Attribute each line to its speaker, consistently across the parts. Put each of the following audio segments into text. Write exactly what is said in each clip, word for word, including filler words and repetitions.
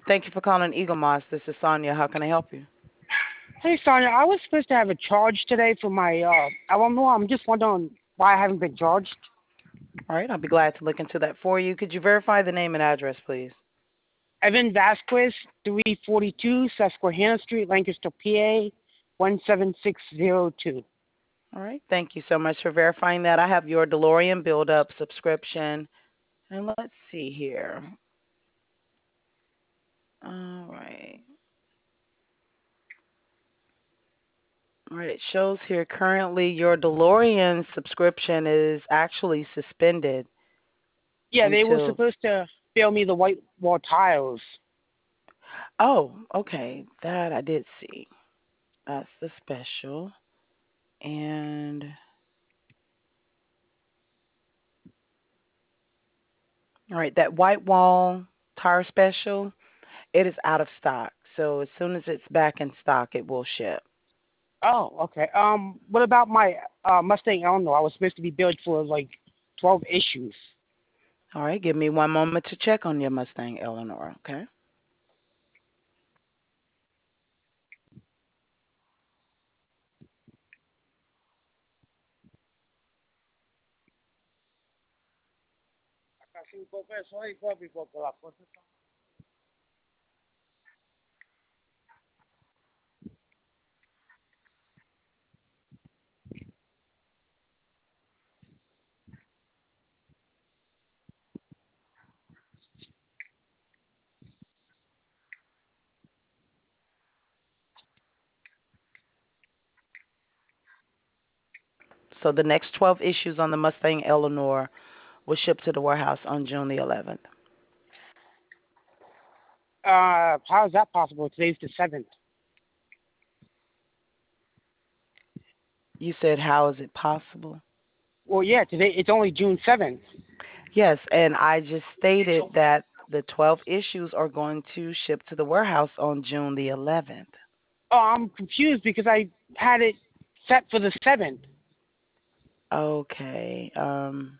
Speaker 1: Thank you for calling Eagle Moss. This is Sonia. How can I help you?
Speaker 2: Hey, Sonia, I was supposed to have a charge today for my uh, Eleanor. I'm just wondering why I haven't been charged.
Speaker 1: All right, I'll be glad to look into that for you. Could you verify the name and address, please?
Speaker 2: Evan Vasquez, three forty-two Susquehanna Street, Lancaster, P A, one seven six zero two.
Speaker 1: All right, thank you so much for verifying that. I have your DeLorean build-up subscription. And let's see here. All right. All right, it shows here currently your DeLorean subscription is actually suspended
Speaker 2: Yeah, they were
Speaker 1: until.
Speaker 2: supposed to bill me the white wall tiles.
Speaker 1: Oh, okay. That I did see. That's the special. And all right, that white wall tire special, it is out of stock. So as soon as it's back in stock, it will ship.
Speaker 2: Oh, okay. Um, what about my uh, Mustang Eleanor? I was supposed to be billed for like twelve issues.
Speaker 1: All right, give me one moment to check on your Mustang Eleanor, okay? So the next twelve issues on the Mustang Eleanor will ship to the warehouse on June the eleventh.
Speaker 2: Uh, how is that possible? Today's the seventh.
Speaker 1: You said, how is it possible?
Speaker 2: Well, yeah, today it's only June seventh.
Speaker 1: Yes, and I just stated that the twelve issues are going to ship to the warehouse on June the eleventh.
Speaker 2: Oh, I'm confused because I had it set for the seventh.
Speaker 1: Okay. Um,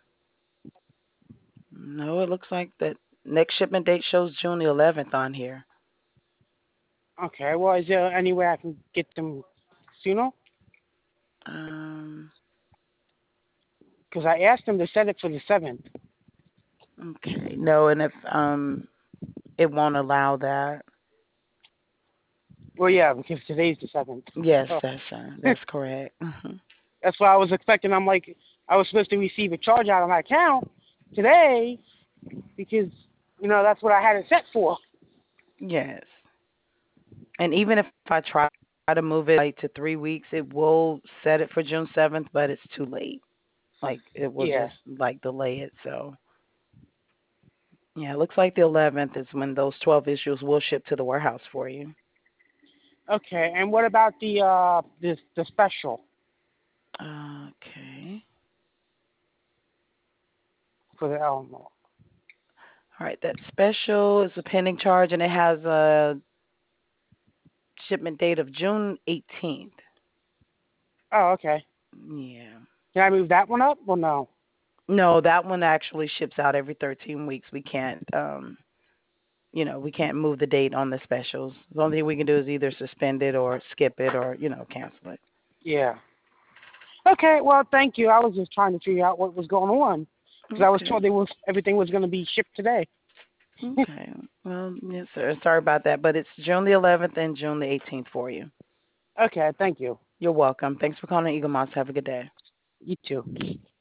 Speaker 1: no, it looks like the next shipment date shows June the eleventh on here.
Speaker 2: Okay, well, is there any way I can get them sooner?
Speaker 1: Um,
Speaker 2: Because I asked them to set it for the seventh.
Speaker 1: okay. No, and if um, it won't allow that.
Speaker 2: Well, yeah, because today's the seventh.
Speaker 1: Yes,
Speaker 2: So
Speaker 1: that's uh, that's correct. Hmm.
Speaker 2: that's what I was expecting. I'm like, I was supposed to receive a charge out of my account today because, you know, that's what I had it set for.
Speaker 1: Yes, and even if I try to move it like to three weeks, it will set it for June seventh, but it's too late. Like it will
Speaker 2: Yeah.
Speaker 1: just like delay it. So yeah, it looks like the eleventh is when those twelve issues will ship to the warehouse for you.
Speaker 2: Okay, and what about the uh the the special
Speaker 1: Okay.
Speaker 2: for the Eleanor?
Speaker 1: All right, that special is a pending charge and it has a shipment date of June eighteenth.
Speaker 2: Oh, okay.
Speaker 1: Yeah.
Speaker 2: Can I move that one up or no?
Speaker 1: No, that one actually ships out every thirteen weeks. We can't um you know, we can't move the date on the specials. The only thing we can do is either suspend it or skip it or, you know, cancel it.
Speaker 2: Yeah. Okay, well, thank you. I was just trying to figure out what was going on because I was
Speaker 1: Okay.
Speaker 2: told they was everything was going to be shipped today.
Speaker 1: Okay. Well, yes, sir. Sorry about that, but it's June the eleventh and June the eighteenth for you.
Speaker 2: Okay, thank you.
Speaker 1: You're welcome. Thanks for calling Eagle Moss. Have a good day.
Speaker 2: You too.